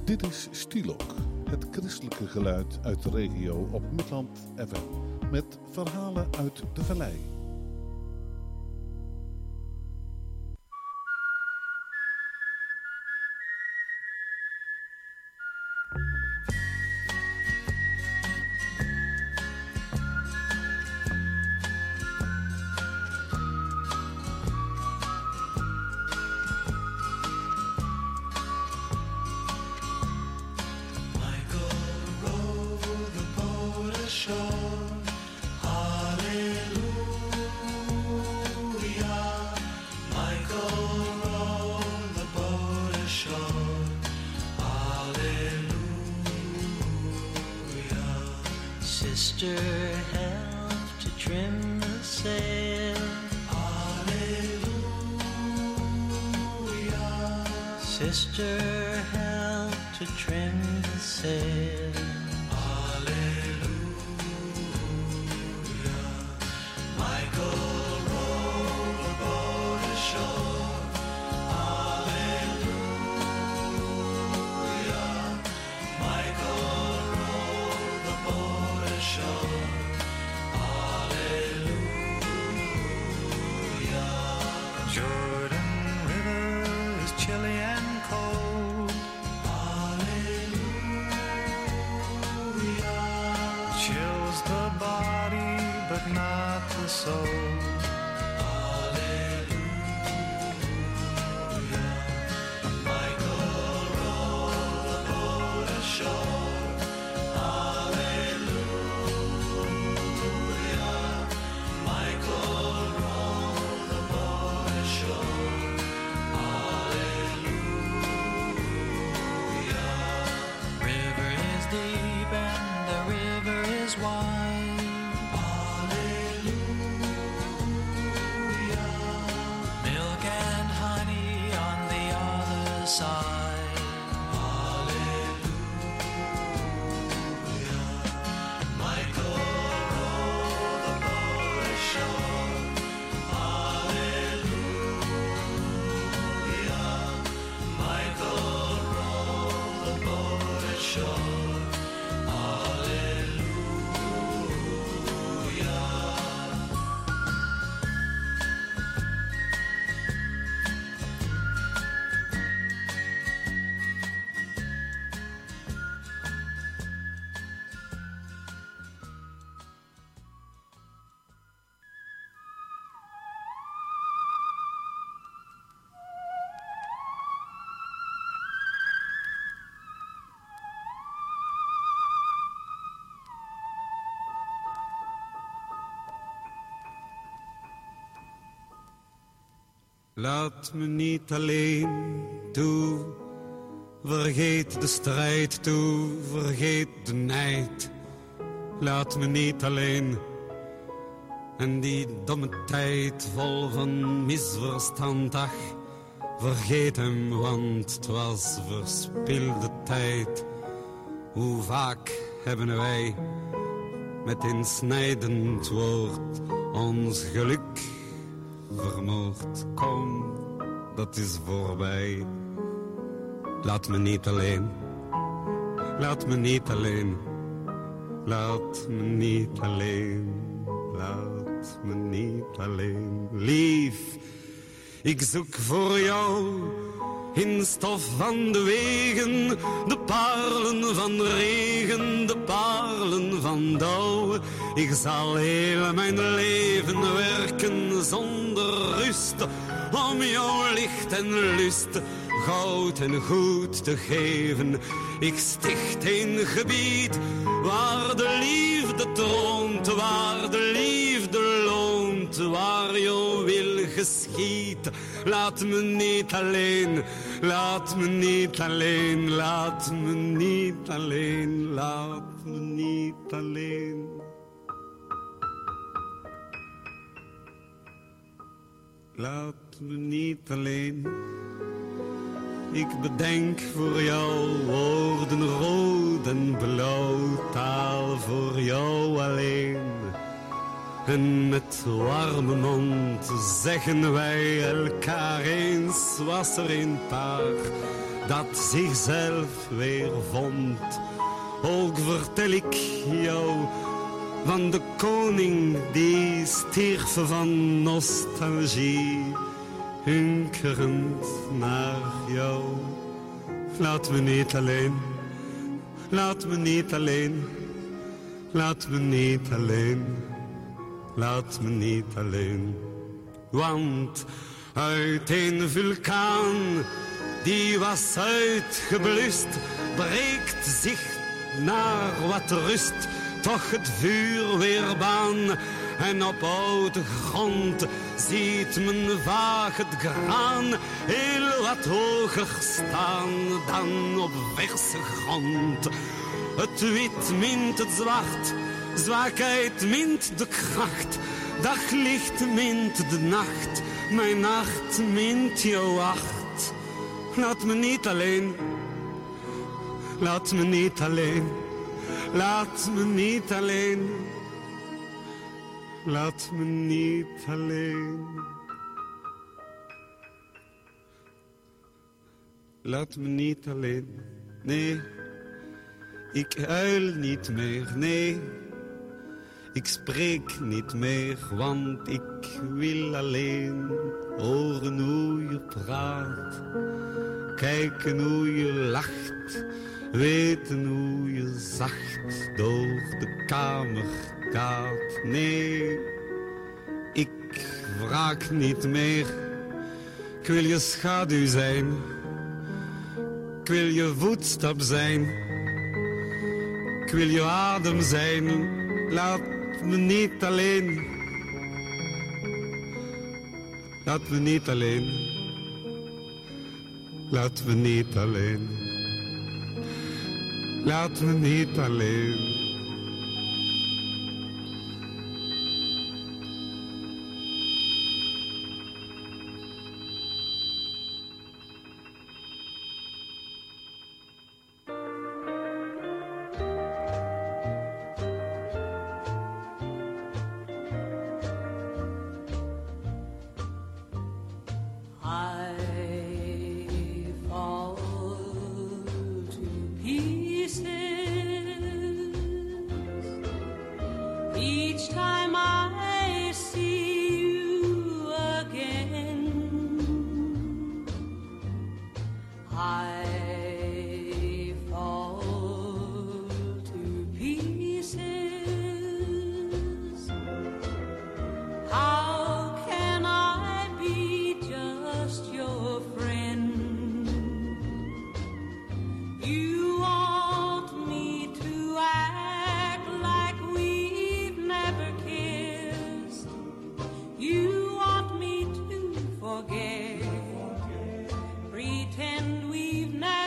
Dit is Stielok, het christelijke geluid uit de regio op Midland FM. Met verhalen uit de vallei. Sister, help to trim the sail. Hallelujah. Sister, help to trim the sail. Hallelujah. Michael, row the boat ashore. Hallelujah. Michael, row the boat ashore. Hallelujah. Jordan River is chilly and cold. Hallelujah. Chills the body but not the soul. Hallelujah. Michael, row the boat ashore. Hallelujah. Michael, row the boat ashore. Hallelujah. River is deep and the river is wide. Hallelujah. Milk and honey on the other side. Hallelujah. Michael, row the boat ashore. Hallelujah. Michael, row the boat ashore. Hallelujah. Laat me niet alleen toe, vergeet de strijd toe, vergeet de nijd. Laat me niet alleen en die domme tijd vol van misverstand, ach, vergeet hem, want het was verspilde tijd. Hoe vaak hebben wij met een snijdend woord ons geluk vermoord. Kom, dat is voorbij. Laat me niet alleen. Laat me niet alleen. Laat me niet alleen. Laat me niet alleen. Lief, ik zoek voor jou in stof van de wegen, de parelen van regen, de parelen van dauw. Ik zal heel mijn leven werken zonder rust, om jouw licht en lust, goud en goed te geven. Ik sticht een gebied waar de liefde troont, waar de liefde loont, waar jouw wil geschiet. Laat me niet alleen, laat me niet alleen, laat me niet alleen, laat me niet alleen. Laat me niet alleen. Ik bedenk voor jou woorden rood en blauw, taal voor jou alleen. En met warme mond zeggen wij elkaar eens, was er een paar dat zichzelf weer vond. Ook vertel ik jou van de koning die stierf van nostalgie, hunkerend naar jou. Laat me niet alleen, laat me niet alleen, laat me niet alleen, laat me niet alleen. Want uit een vulkaan die was uitgeblust, breekt zich naar wat rust toch het vuur weer baan. En op oude grond ziet men vaag het graan heel wat hoger staan dan op verse grond. Het wit mint het zwart, zwakheid mint de kracht, daglicht mint de nacht, mijn nacht mint jouw acht. Laat me niet alleen, laat me niet alleen, laat me niet alleen, laat me niet alleen. Laat me niet alleen, nee, ik huil niet meer, nee. Ik spreek niet meer, want ik wil alleen horen hoe je praat, kijken hoe je lacht, weten hoe je zacht door de kamer gaat. Nee, ik wraak niet meer, ik wil je schaduw zijn, ik wil je voetstap zijn, ik wil je adem zijn. Laat me niet alleen, laat me niet alleen, laat me niet alleen, laat me niet alleen. Pretend we've never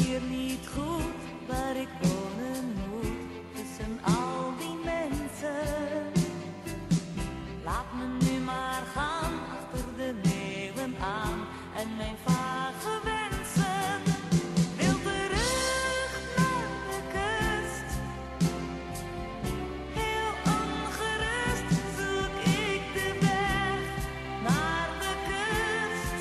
hier niet goed waar ik wonen moet, tussen al die mensen. Laat me nu maar gaan achter de leeuwen aan en mijn vage wensen. Wil terug naar de kust, heel ongerust zoek ik de weg naar de kust.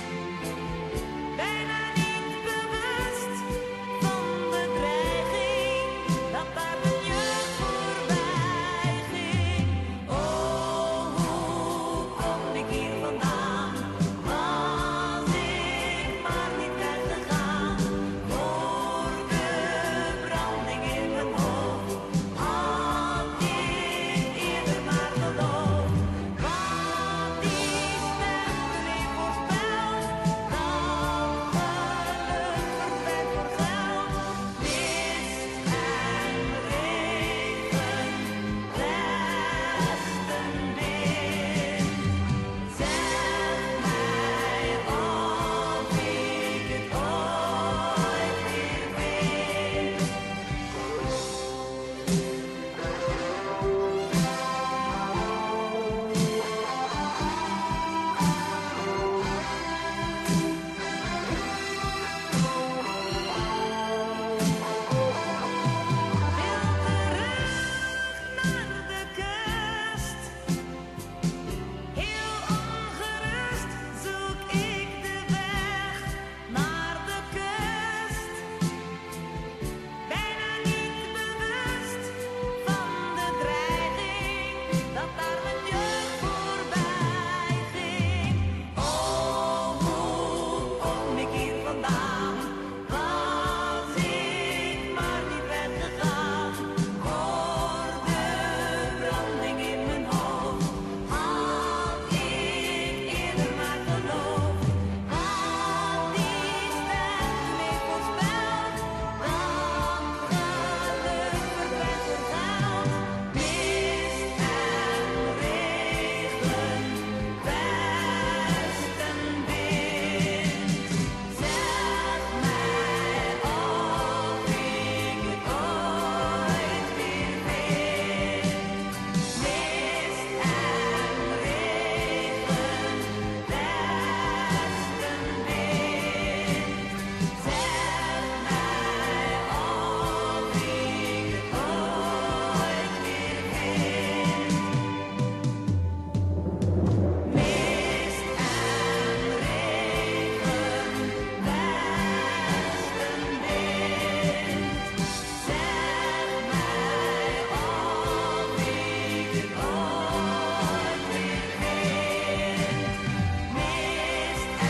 Bijna niet bewust van de dreiging dat daar mijn jeugd voorbij ging. Oh, hoe kom ik hier vandaan? Was ik maar niet weggegaan voor de branding in mijn hoofd, had ik eerder maar geloofd wat die sterren heeft voorspeld, dat geluk verdwijnt voor geld. Mist en regen, westenwind, zeg mij of ik het ooit weer vind. Wil terug naar de kust, heel ongerust zoek ik de weg naar de kust. Bijna niet bewust van de dreiging dat daar mijn jeugd voorbij ging. Oh, hoe kom ik hier vandaan? Was ik maar niet weggegaan voor de branding in mijn hoofd, had ik eerder maar geloofd wat die sterren heeft voorspeld, dat geluk verdwijnt voor geld. Mist en regen, westenwind, zeg mij of ik het ooit weer vind. Mist en regen, westenwind, zeg mij of ik het ooit weer vind. Mist en regen, westenwind, zeg mij of ik het ooit weer vind. Mist en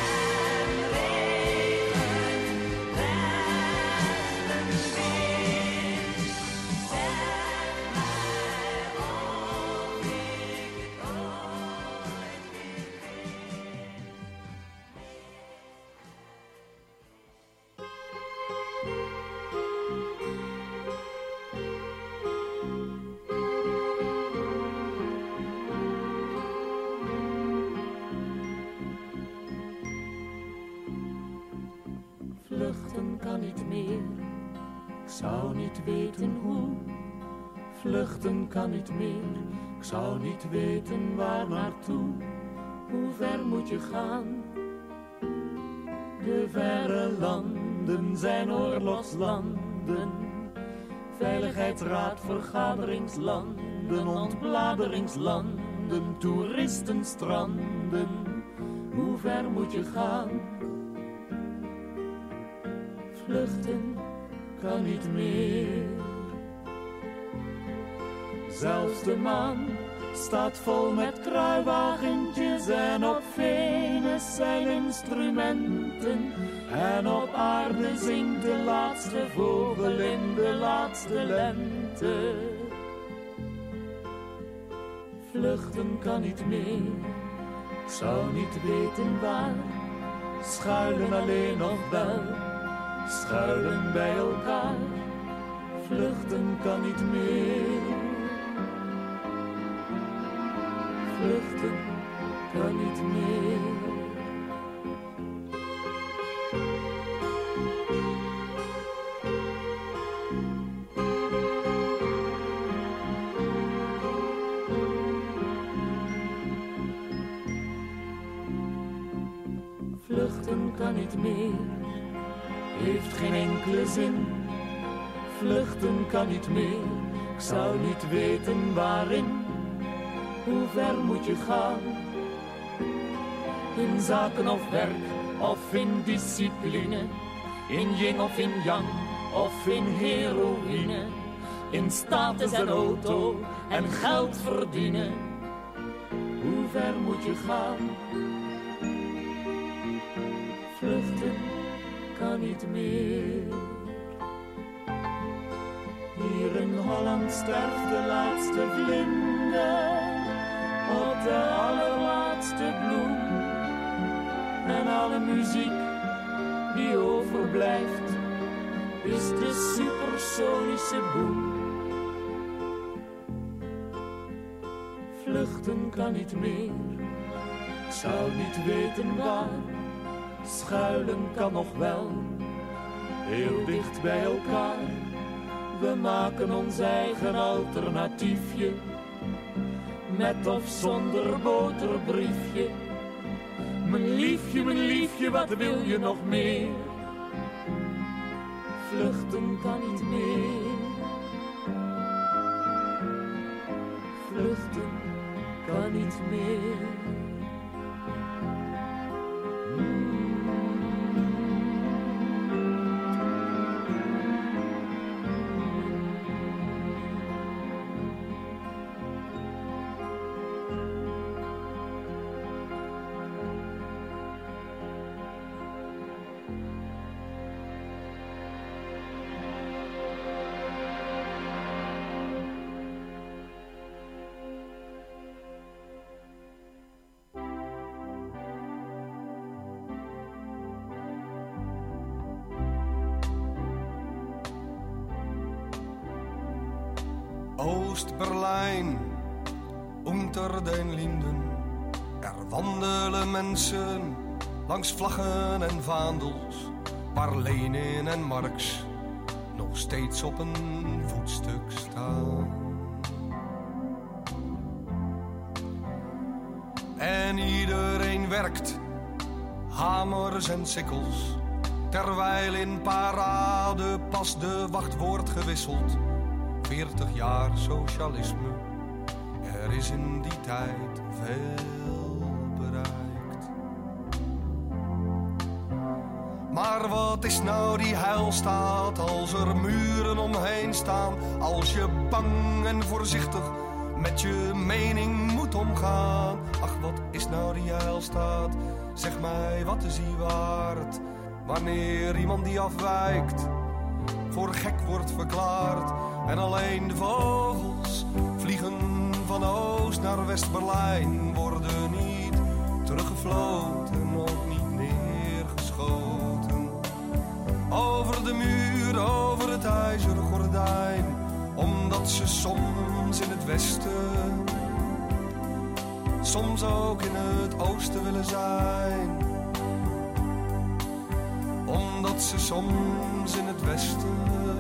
Vluchten kan niet meer, ik zou niet weten hoe. Vluchten kan niet meer, ik zou niet weten waar naartoe. Hoe ver moet je gaan? De verre landen zijn oorlogslanden. Veiligheidsraad, vergaderingslanden, ontbladeringslanden, toeristenstranden. Hoe ver moet je gaan? Vluchten kan niet meer. Zelfs de maan staat vol met kruiwagentjes en op Venus zijn instrumenten. En op aarde zingt de laatste vogel in de laatste lente. Vluchten kan niet meer, ik zou niet weten waar. Schuilen alleen nog wel, schuilen bij elkaar. Vluchten kan niet meer. Vluchten kan niet meer. vluchten kan niet meer, heeft geen enkele zin. Vluchten kan niet meer, ik zou niet weten waarin. Hoe ver moet je gaan? In zaken of werk, of in discipline. In yin of in yang, of in heroïne. In status en auto en geld verdienen. Hoe ver moet je gaan? Vluchten kan niet meer. Hier in Holland sterft de laatste vlinder op de allerlaatste bloem. En alle muziek die overblijft is de supersonische boem. Vluchten kan niet meer, ik zou niet weten waar. Schuilen kan nog wel, heel dicht bij elkaar. We maken ons eigen alternatiefje, met of zonder boterbriefje. Mijn liefje, wat wil je nog meer? Vluchten kan niet meer. Vluchten kan niet meer. Oost-Berlijn, unter den Linden. Er wandelen mensen langs vlaggen en vaandels, waar Lenin en Marx nog steeds op een voetstuk staan. En iedereen werkt, hamers en sikkels, terwijl in parade pas de wacht wordt gewisseld. 40 jaar socialisme, er is in die tijd veel bereikt. Maar wat is nou die heilstaat als er muren omheen staan? Als je bang en voorzichtig met je mening moet omgaan. Ach, wat is nou die heilstaat? Zeg mij, wat is die waard? Wanneer iemand die afwijkt voor gek wordt verklaard. En alleen de vogels vliegen van Oost naar West-Berlijn, worden niet teruggefloten, ook niet neergeschoten. Over de muur, over het ijzeren gordijn, omdat ze soms in het westen, soms ook in het oosten willen zijn. Omdat ze soms in het westen,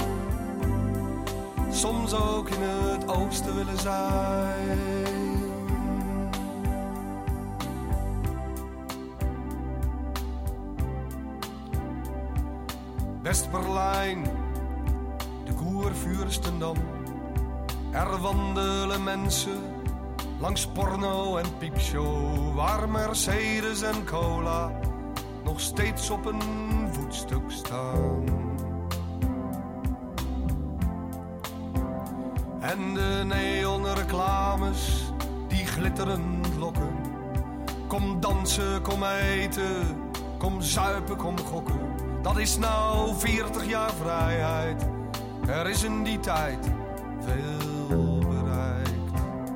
soms ook in het oosten willen zijn. West-Berlijn, de Kurfürstendamm. Er wandelen mensen langs porno en piepshow, waar Mercedes en cola nog steeds op een voetstuk staan. En de neonreclames die glitterend lokken. Kom dansen, kom eten, kom zuipen, kom gokken. Dat is nou 40 jaar vrijheid. Er is in die tijd veel bereikt.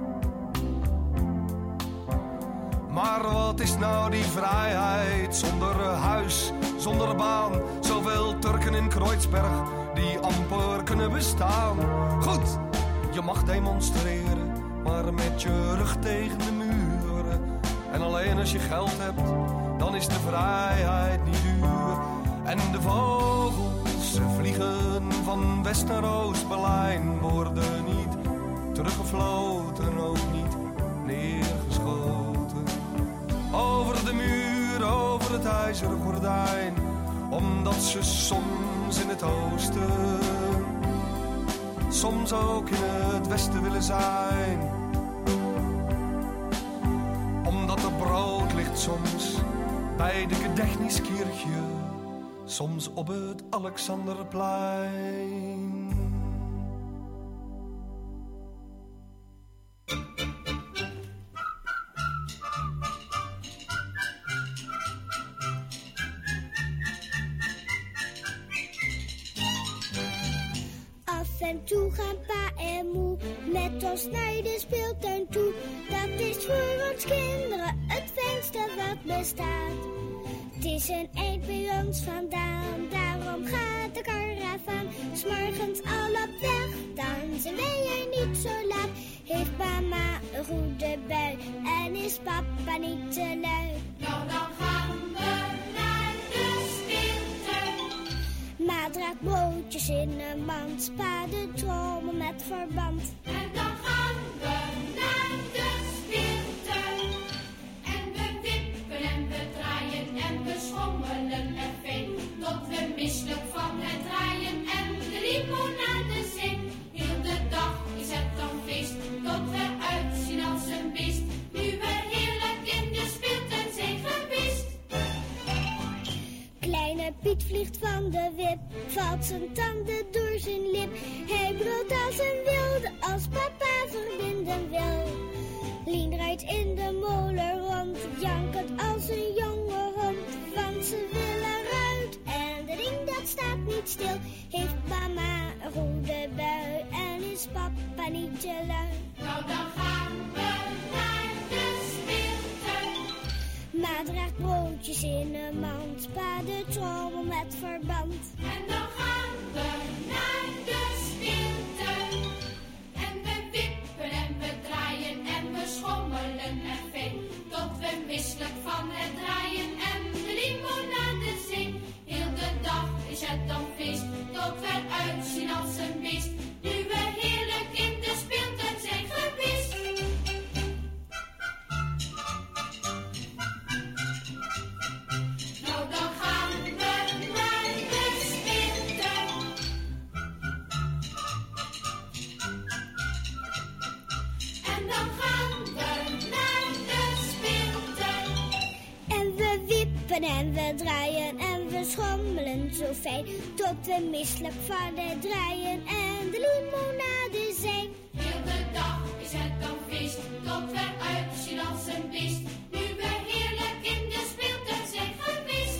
Maar wat is nou die vrijheid zonder huis, zonder baan? Zoveel Turken in Kreuzberg die amper kunnen bestaan. Goed, je mag demonstreren, maar met je rug tegen de muren. En alleen als je geld hebt, dan is de vrijheid niet duur. En de vogels, ze vliegen van West naar Oost-Berlijn, worden niet teruggefloten, ook niet neergeschoten. Over de muur, over het ijzeren gordijn, omdat ze soms in het oosten, soms ook in het westen willen zijn. Omdat er brood ligt soms bij de Gedächtniskirche, soms op het Alexanderplein. En toe gaan pa en moe met ons naar de speeltuin toe. Dat is voor ons kinderen het fijnste wat bestaat. Het is een eind bij ons vandaan, daarom gaat de karavaan 's morgens al op weg. Dan zijn wij er niet zo laat. Heeft mama een goede bui en is papa niet te lui. Nou, dan gaan we naar de speeltuin. Ma draagt broodjes in een mand, pa de trommel met verband. En dan gaan we naar de speeltuin. En we wippen en we draaien en we schommelen er fijn. Tot we misselijk van het draaien en de limonade zing. Heel de dag is het dan feest, tot we uitzien als een beest. Nu we heerlijk in de speeltuin zijn geweest. Kleine Piet vliegt van de wip, valt zijn tanden door zijn lip. Hij brult als een wilde, als papa verbinden wil. Lien rijdt in de molen rond, jankend als een jonge hond. Want ze willen eruit en de ring dat staat niet stil. Heeft mama een goede bui en is papa niet te lui. Nou, dan gaan we naar de speeltuin. Ma draagt broodjes in een mand, pa de trommel met verband. En dan gaan we naar de speeltuin. En we wippen en we draaien en we schommelen er fijn. Tot we misselijk van het draaien en de limonade zing. Heel de dag is het dan feest, tot we uitzien als een beest. Nu we heerlijk in de speeltuin zijn geweest. Nou, dan gaan we naar de speeltuin. En dan gaan we naar de speeltuin. En we wippen en we draaien en we schommelen zo fijn. Tot we misselijk van het draaien en de limonade zijn. Heel de dag is het dan feest, tot we uitzien als een beest. Nu we heerlijk in de speeltuin zijn geweest.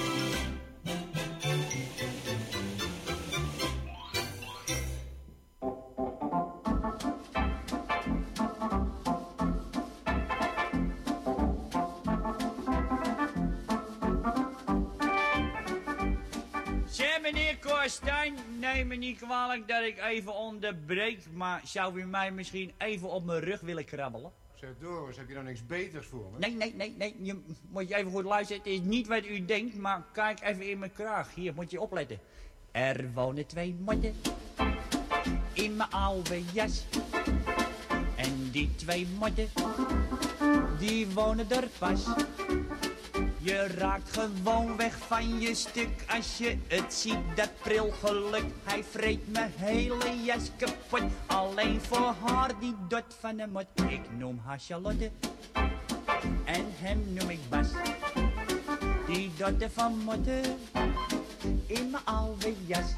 Zeg meneer Korstijn, neem me niet kwalijk dat ik even onderbreek, maar zou u mij misschien even op mijn rug willen krabbelen? Zeg Doris, heb je nou niks beters voor me? Nee, je moet je even goed luisteren. Het is niet wat u denkt, maar kijk even in mijn kraag. Hier, moet je opletten. Er wonen 2 motten in mijn oude jas. En die 2 motten, die wonen er pas. Je raakt gewoon weg van je stuk als je het ziet, dat prilgeluk. Hij vreet mijn hele jas kapot, alleen voor haar die dot van de mot. Ik noem haar Charlotte en hem noem ik Bas. Die dotte van motten in mijn oude jas.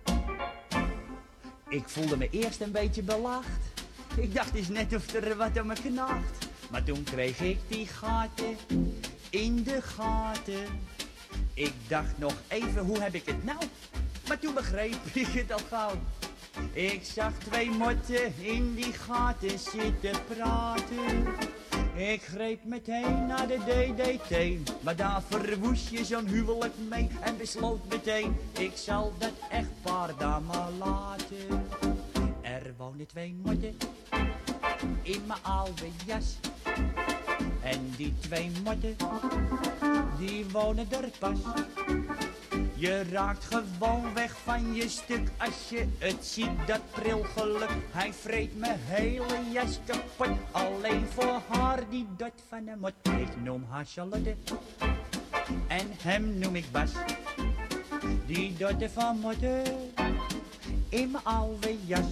Ik voelde me eerst een beetje belaagd. Ik dacht eens net of er wat aan me knaagt. Maar toen kreeg ik die gaten in de gaten. Ik dacht nog even, hoe heb ik het nou? Maar toen begreep ik het al gauw. Ik zag 2 motten in die gaten zitten praten. Ik greep meteen naar de DDT, maar daar verwoest je zo'n huwelijk mee. En besloot meteen, ik zal dat echtpaar daar maar laten. Er wonen 2 motten in mijn oude jas. En die 2 motten, die wonen er pas. Je raakt gewoon weg van je stuk als je het ziet, dat prilgeluk. Hij vreet mijn hele jas kapot, alleen voor haar die dot van de mot. Ik noem haar Charlotte En hem noem ik Bas. Die dochter van moeder in mijn oude jas.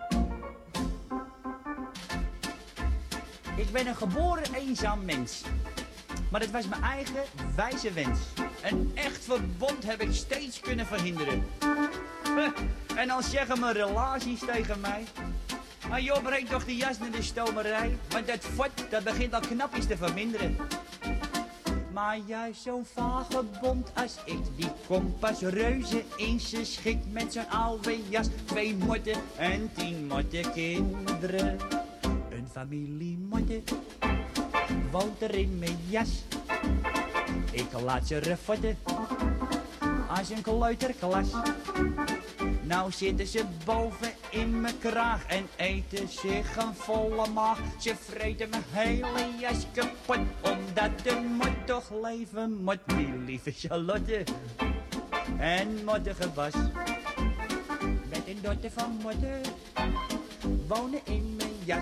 Ik ben een geboren eenzaam mens. Maar het was mijn eigen wijze wens. Een echt verbond heb ik steeds kunnen verhinderen. En dan zeggen mijn relaties tegen mij: maar joh, breng toch die jas naar de stomerij. Want dat fort, dat begint al knapjes te verminderen. Maar juist zo'n vagebond als ik, die komt pas reuze in zijn schik met zo'n oude jas. 2 motten en 10 mottenkinderen. Een familie motten woont er in mijn jas. Ik laat ze refotten als een kleuterklas. Nou zitten ze boven in mijn kraag en eten zich een volle maag. Ze vreten mijn hele jas kapot, omdat de mot toch leven moet. Die lieve Charlotte en mottige Bas, met een dochter van moeder, wonen in mijn jas.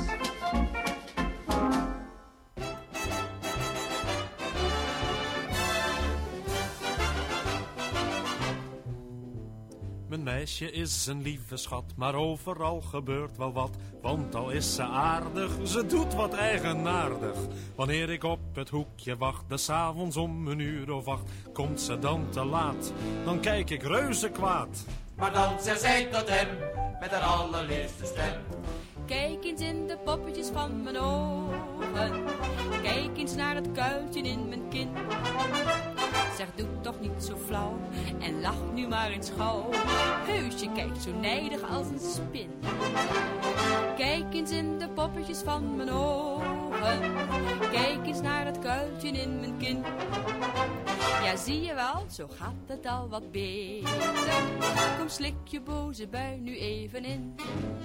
Mijn meisje is een lieve schat, maar overal gebeurt wel wat. Want al is ze aardig, ze doet wat eigenaardig. Wanneer ik op het hoekje wacht, des avonds om 1:08, komt ze dan te laat, dan kijk ik reuze kwaad. Maar dan zegt zij tot hem, met haar allerliefste stem: kijk eens in de poppetjes van mijn ogen, kijk eens naar het kuiltje in mijn kin. Zeg, doe toch niet zo flauw en lach nu maar eens gauw. Heus, je kijkt zo nijdig als een spin. Kijk eens in de poppetjes van mijn ogen, kijk eens naar het kuiltje in mijn kin. Ja, zie je wel, zo gaat het al wat beter. Kom, slik je boze bui nu even in.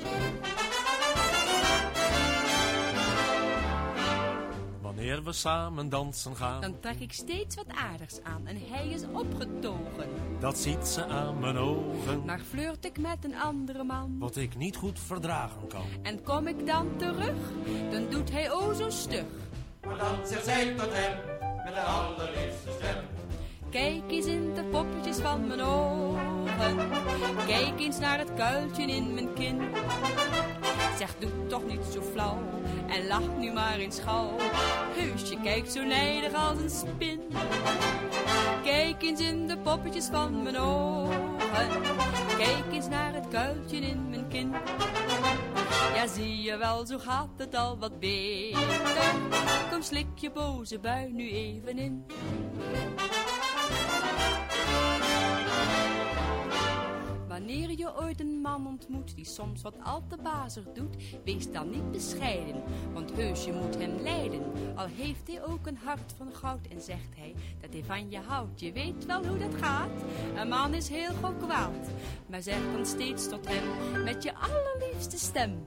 Wanneer we samen dansen gaan, dan trek ik steeds wat aardigs aan en hij is opgetogen. Dat ziet ze aan mijn ogen. Maar flirt ik met een andere man, wat ik niet goed verdragen kan. En kom ik dan terug, dan doet hij o zo stug. Maar dan zegt zij tot hem, met haar allerliefste stem: kijk eens in de poppetjes van mijn ogen, kijk eens naar het kuiltje in mijn kin. Zeg, doe toch niet zo flauw en lach nu maar eens gauw. Heus, je kijkt zo nijdig als een spin. Kijk eens in de poppetjes van mijn ogen, kijk eens naar het kuiltje in mijn kin. Ja, zie je wel, zo gaat het al wat beter. Kom, slik je boze bui nu even in. Wanneer je ooit een man ontmoet die soms wat al te bazig doet, wees dan niet bescheiden, want heus je moet hem lijden. Al heeft hij ook een hart van goud en zegt hij dat hij van je houdt. Je weet wel hoe dat gaat, een man is heel gauw kwaad, maar zeg dan steeds tot hem met je allerliefste stem: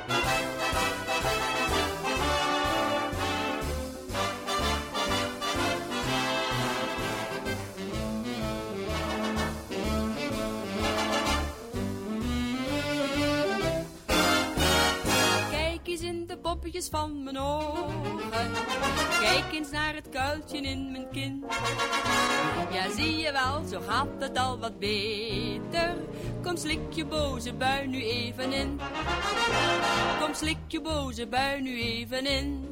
poppetjes van mijn ogen, kijk eens naar het kuiltje in mijn kin. Ja, zie je wel, zo gaat het al wat beter. Kom, slik je boze bui nu even in. Kom, slik je boze bui nu even in.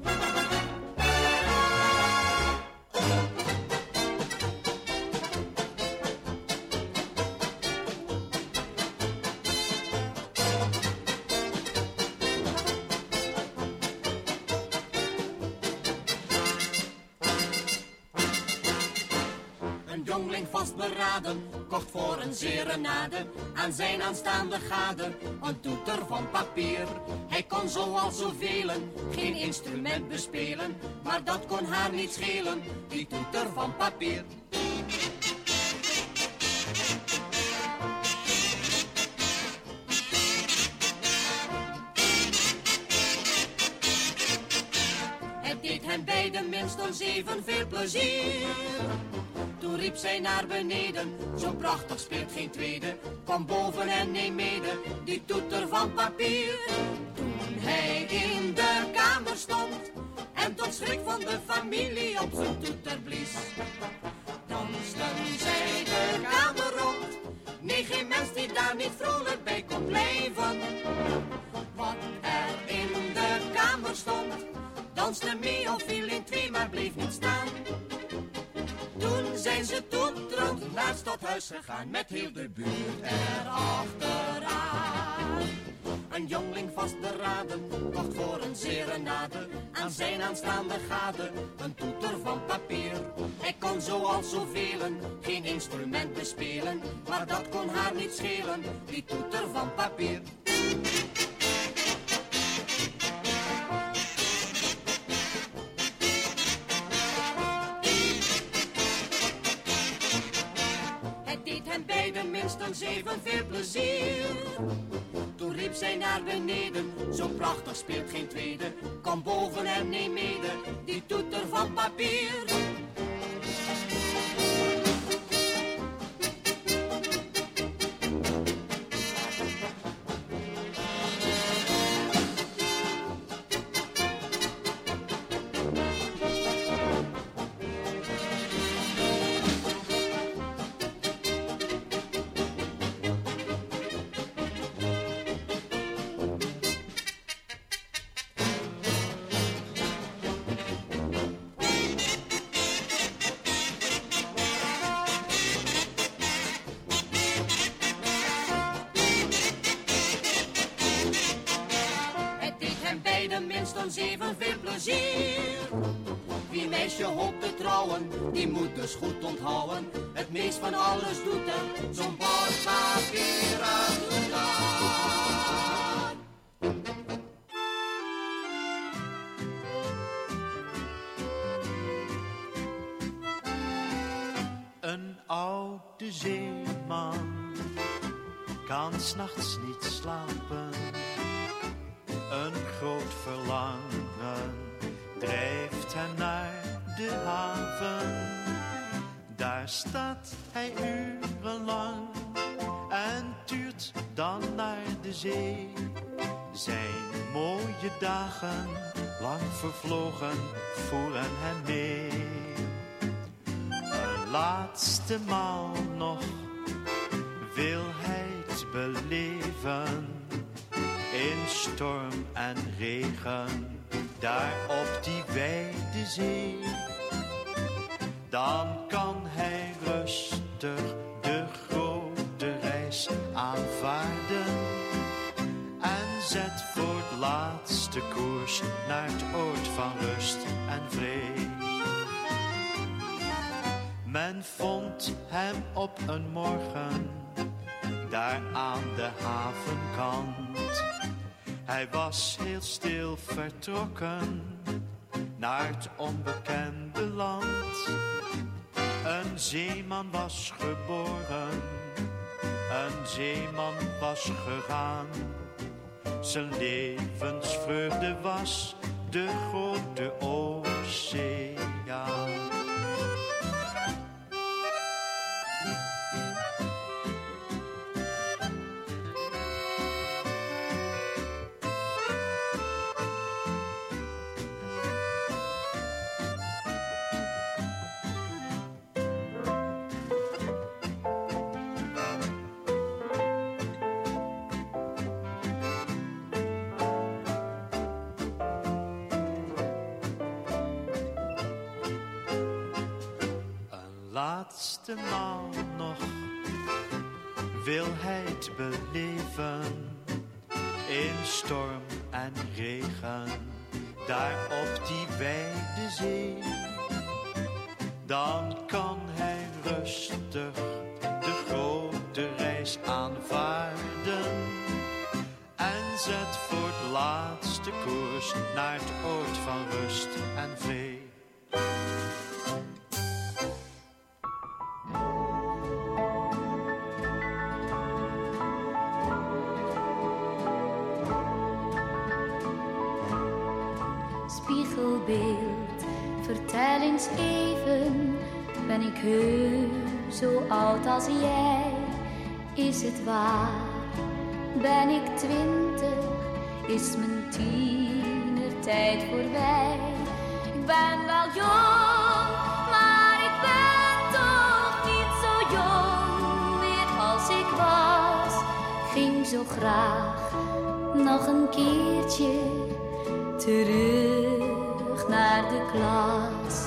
kocht voor een serenade aan zijn aanstaande gade een toeter van papier. Hij kon zoals zoveel geen instrument bespelen, maar dat kon haar niet schelen, die toeter van papier. Het deed hen beiden minstens evenveel plezier. Toen riep zij naar beneden, zo prachtig speelt geen tweede. Kom boven en neem mede, die toeter van papier. Toen hij in de kamer stond, en tot schrik van de familie op zijn toeter blies, dansten zij de kamer rond. Nee, geen mens die daar niet vrolijk bij kon blijven. Wat er in de kamer stond, danste mee of viel in twee, maar bleef niet staan. Toen zijn ze toeterend naar het stadhuis gegaan, met heel de buurt erachteraan. Een jongling vastberaden, kocht voor een serenade aan zijn aanstaande gade een toeter van papier. Hij kon zoals zoveel geen instrument bespelen, maar dat kon haar niet schelen, die toeter van papier. Het deed hen beiden minstens evenveel plezier. Toen riep zij naar beneden, zo prachtig speelt geen tweede. Kom boven en neem mede, die toeter van papier. Minstens evenveel plezier. Wie meisje hoopt te trouwen, die moet dus goed onthouden. Het meest van alles doet er zo'n bordpapier aan doen. Een oude zeeman kan 's nachts niet slapen. Een groot verlangen drijft hem naar de haven. Daar staat hij urenlang en tuurt dan naar de zee. Zijn mooie dagen, lang vervlogen, voeren hem mee. Een laatste maal nog wil hij het beleven. In storm en regen, daar op die wijde zee. Dan kan hij rustig de grote reis aanvaarden. En zet voor het laatste koers naar het oord van rust en vrede. Men vond hem op een morgen, daar aan de havenkant. Hij was heel stil vertrokken naar het onbekende land. Een zeeman was geboren, een zeeman was gegaan. Zijn levensvreugde was de grote oceaan. Laatste maal nog wil hij het beleven. In storm en regen, daar op die wijde zee. Dan kan hij rustig de grote reis aanvaarden. En zet voor het laatste koers naar het oord van rust en vrede. Spiegelbeeld, vertel eens even, ben ik heus zo oud als jij? Is het waar? Ben ik 20? Is mijn tienertijd voorbij? Ik ben wel jong, maar ik ben toch ging zo graag nog een keertje terug naar de klas.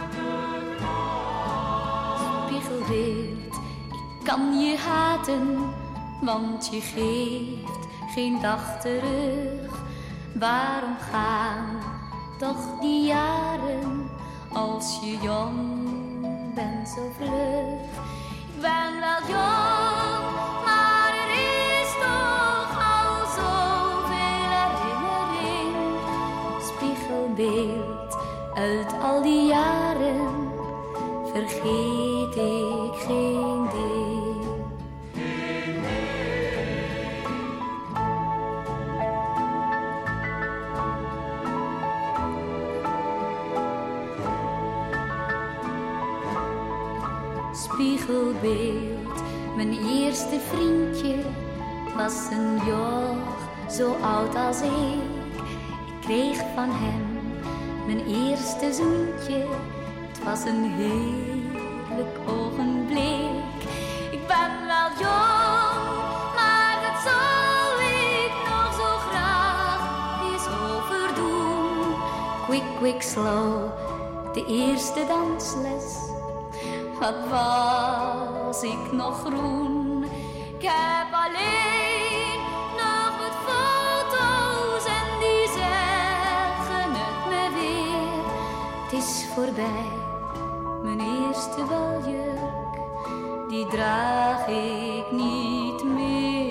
Spiegelbeeld, ik kan je haten, want je geeft geen dag terug. Waarom gaan toch die jaren als je jong bent zo vlug? Ik ben wel jong, maar er is toch al zoveel herinnering. Spiegelbeeld uit al die jaren, vergeet ik geen deel. Spiegelbeeld, mijn eerste vriendje was een joch zo oud als ik. Ik kreeg van hem mijn eerste zoentje, het was een heerlijk ogenblik. Ik ben wel jong, maar dat zal ik nog zo graag eens overdoen. Quick, quick, slow, de eerste dansles. Wat was ik nog groen? Ik heb alleen nog wat foto's en die zeggen het me weer. Het is voorbij, mijn eerste baljurk, die draag ik niet meer.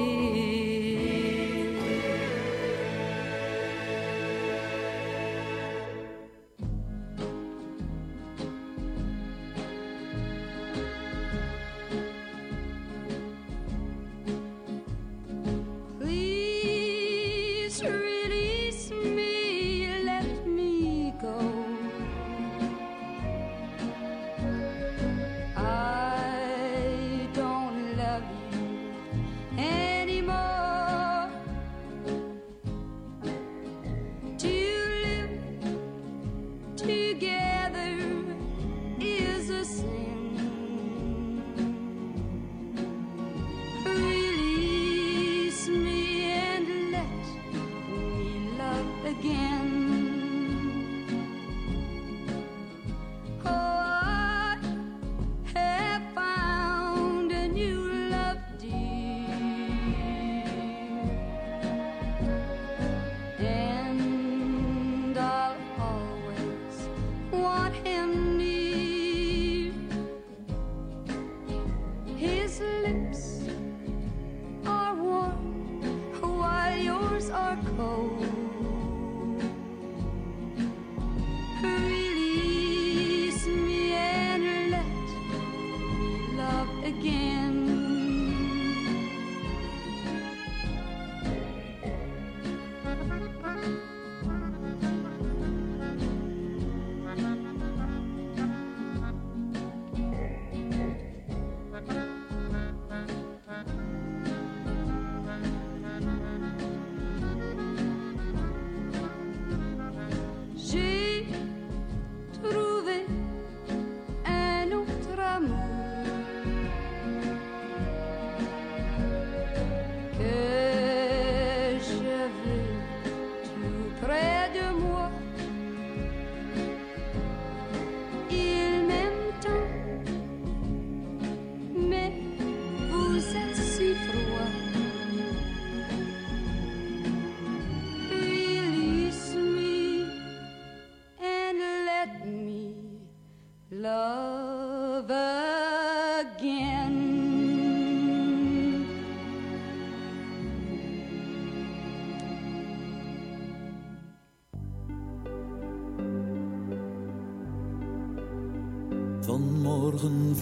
Vanmorgen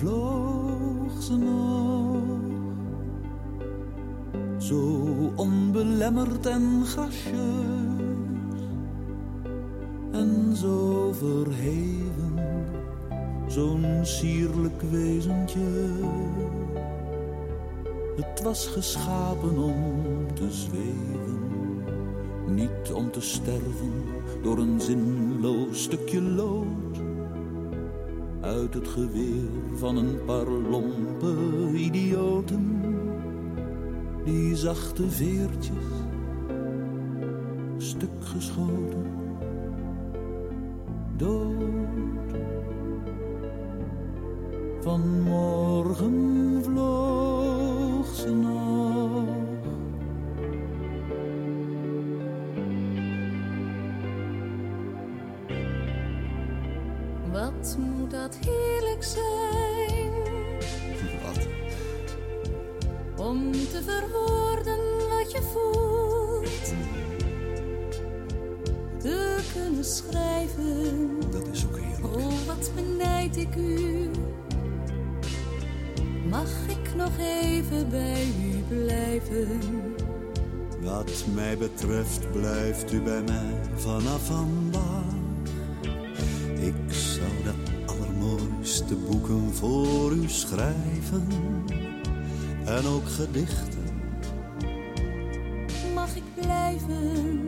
vloog ze nog, zo onbelemmerd en gracieus en zo verheven, zo'n sierlijk wezentje. Het was geschapen om te zweven, niet om te sterven door een zinloos stukje lood uit het geweer van een paar lompe idioten. die zachte veertjes, stuk geschoten, dood. Vanmorgen vloog ze nog. Wat moet dat heerlijk zijn? Wat? Om te verwoorden wat je voelt. Te kunnen schrijven. Dat is ook heerlijk. Oh, wat benijd ik u. Mag ik nog even bij u blijven? Wat mij betreft blijft u bij mij vanaf vandaag. Ik zou de allermooiste boeken voor u schrijven. En ook gedichten. Mag ik blijven?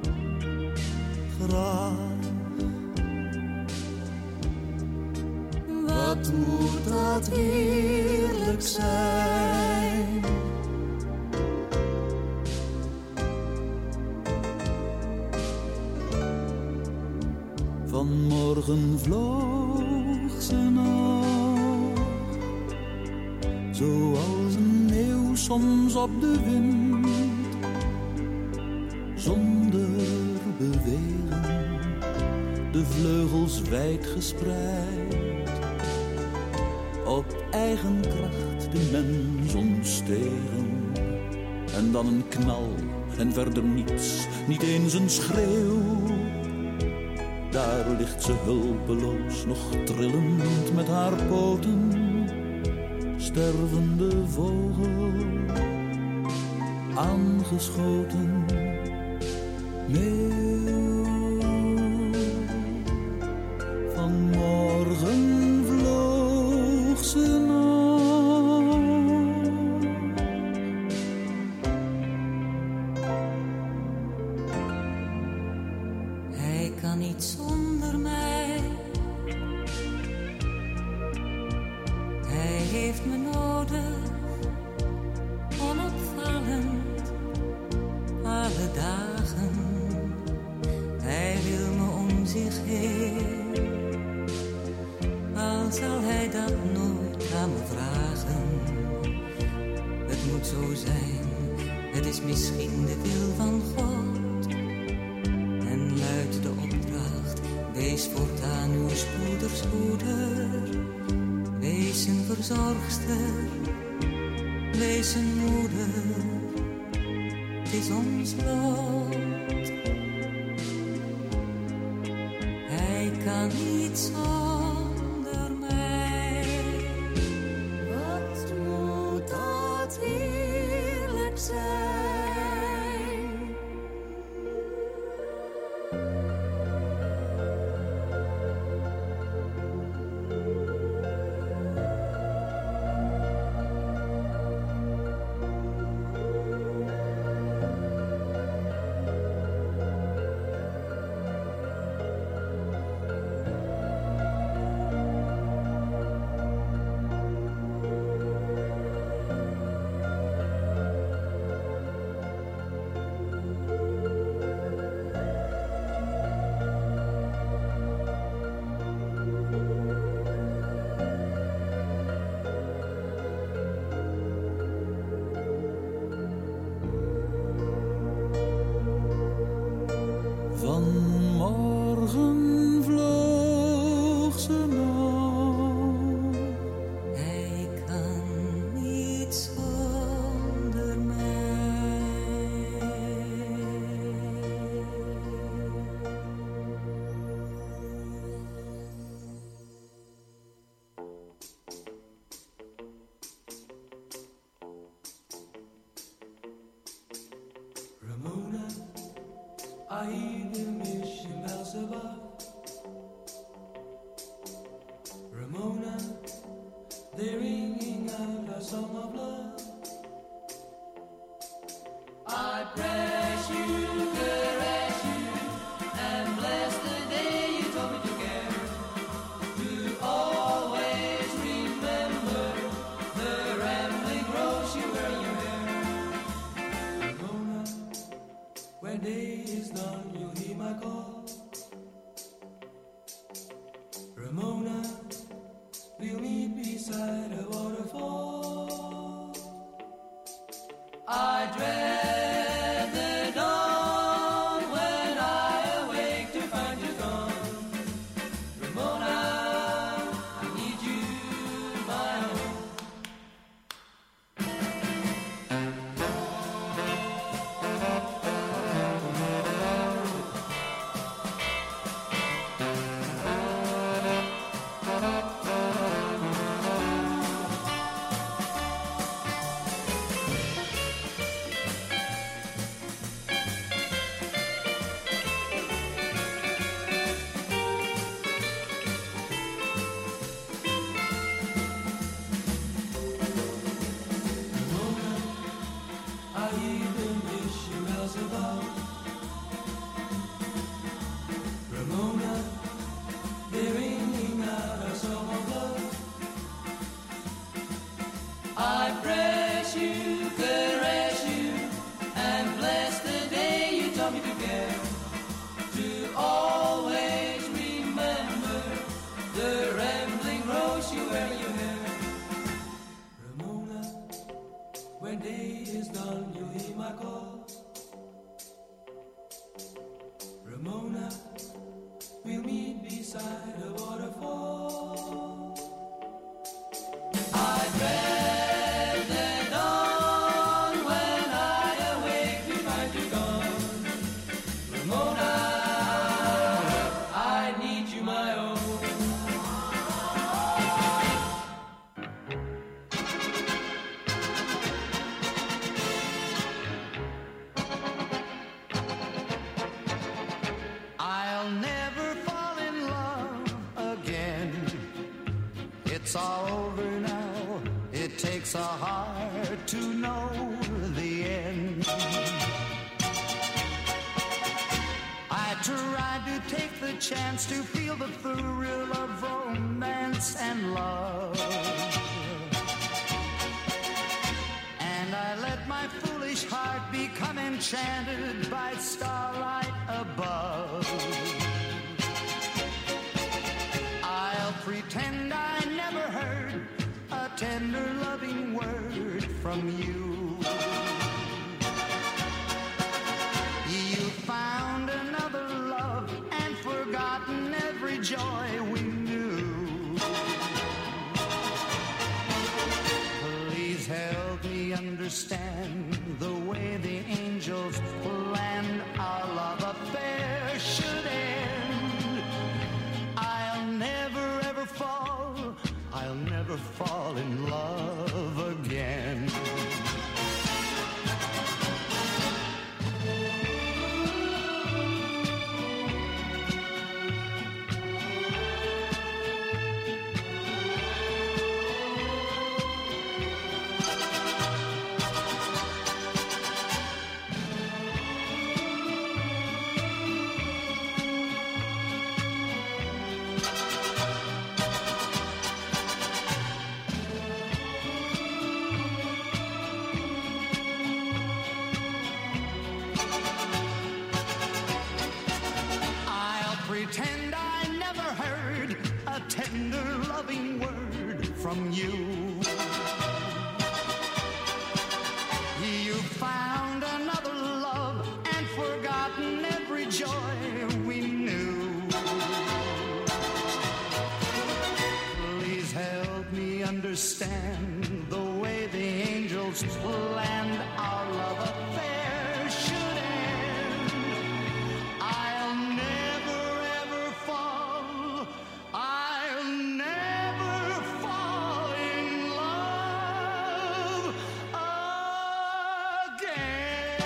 Graag. Wat moet dat heerlijk zijn? Vanmorgen vloog ze nog, zoals een meeuw soms op de wind, zonder bewegen, de vleugels wijd gespreid. Op eigen kracht de mens ontstegen. En dan een knal en verder niets, niet eens een schreeuw. Daar ligt ze hulpeloos, nog trillend met haar poten. Stervende vogel, aangeschoten. Meeuw, vanmorgen vloog ze nog. Hij kan niet zonder mij. Hij heeft me nodig, onopvallend, alle dagen. Hij wil me om zich heen. Al zal hij dat nooit aan me vragen. Het moet zo zijn, het is misschien de wil van God. En luidt de opdracht, wees voortaan uw spoeders moeder. Wees een verzorgster, wees een moeder. Het is ons lot. Hij kan niet zonder mij. Wat moet dat heerlijk zijn? my call? Ramona, we'll meet beside a waterfall. I dread the dawn when I awake to find you gone. Ramona, I need you, my own. I press you, caress you, and bless the day you taught me to care. To always remember the rambling rose you wear in your hair. Ramona, when day is done, you hear my call. Ramona, we'll meet beside a waterfall. I dread the dawn when I awake to find you gone. Ramona, I need you, my own. I'll never fall in love again. It's all over now. It takes a heart to know the end. I tried to take the chance to feel the thrill of romance and love. And I let my foolish heart become enchanted by starlight above. I'll pretend I never heard a tender loving word from you. You found another love and forgotten every joy we knew. Please help me understand the way the angels planned our love affair should end. I'll never ever fall, I'll never fall in love again. Pretend I never heard a tender loving word from you. You found another love and forgotten every joy we knew. Please help me understand the way the angels planned our love affair should end. I'll never ever fall, I'll never fall in love again.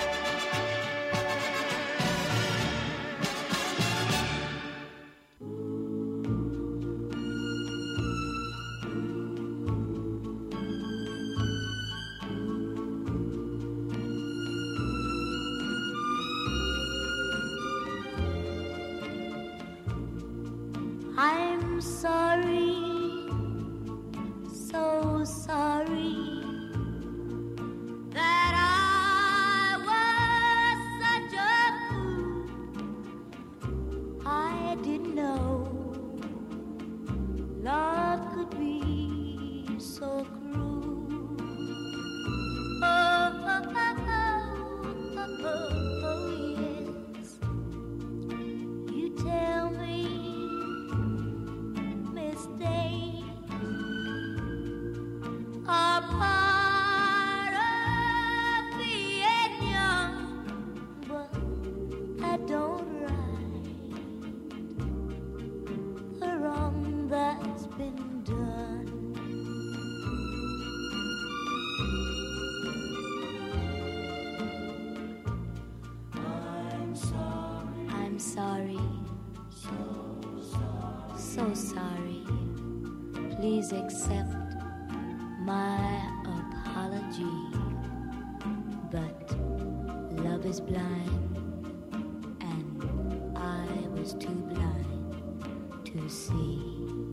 so sorry. Please accept my apology. But love is blind, and I was too blind to see.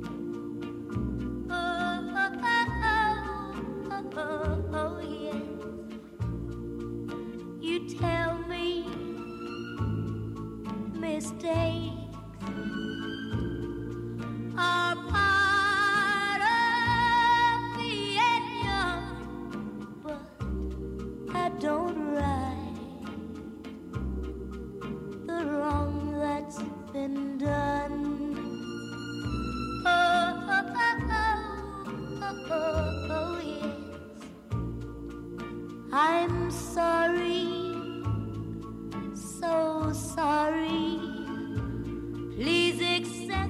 Oh, yes. You tell me mistakes are part of being young, but I don't right the wrong that's been done. Oh, yes. I'm sorry, so sorry. Please accept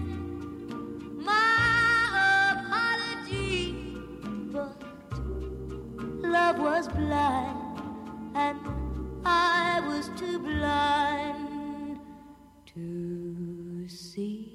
my apology. But love was blind, and I was too blind to see.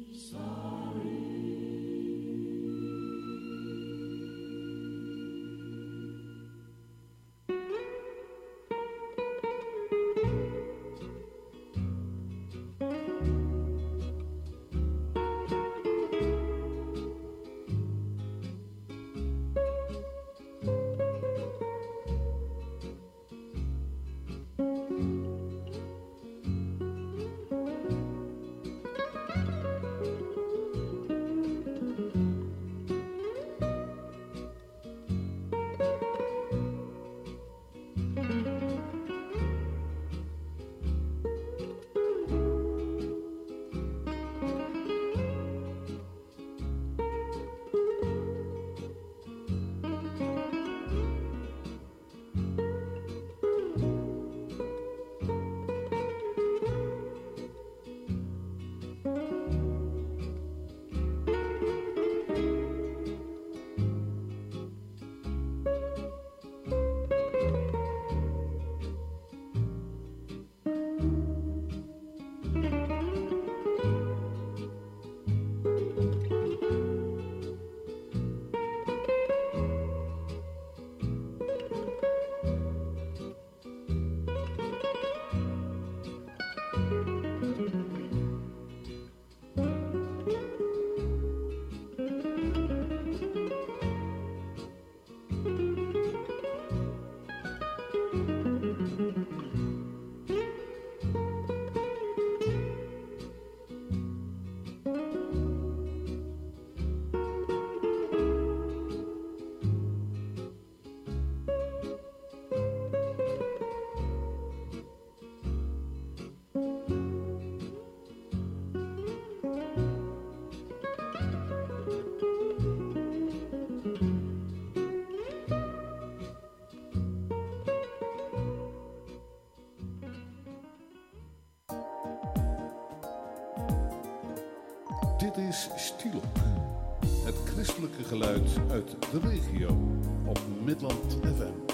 Dit is Stilop, het christelijke geluid uit de regio op Midland FM.